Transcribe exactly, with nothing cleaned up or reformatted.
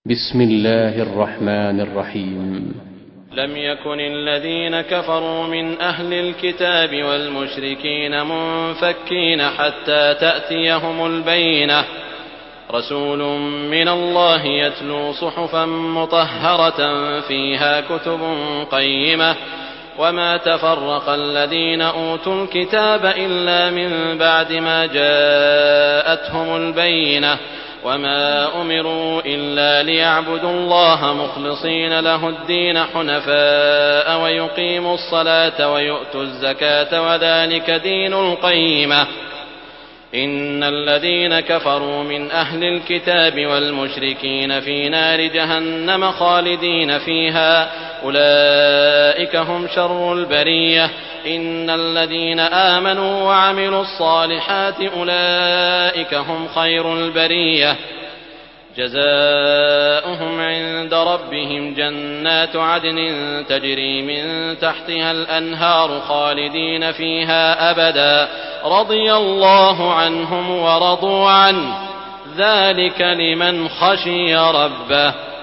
بسم الله الرحمن الرحيم. لم يكن الذين كفروا من أهل الكتاب والمشركين منفكين حتى تأتيهم البينة، رسول من الله يتلو صحفا مطهرة فيها كتب قيمة، وما تفرق الذين أوتوا الكتاب إلا من بعد ما جاءتهم البينة، وما أمروا إلا ليعبدوا الله مخلصين له الدين حنفاء ويقيموا الصلاة ويؤتوا الزكاة وذلك دين القيمة. إن الذين كفروا من أهل الكتاب والمشركين في نار جهنم خالدين فيها، أولئك هم شر البرية. إن الذين آمنوا وعملوا الصالحات أولئك هم خير البرية، جزاؤهم عند ربهم جنات عدن تجري من تحتها الأنهار خالدين فيها أبدا، رضي الله عنهم ورضوا عنه، ذلك لمن خشي ربه.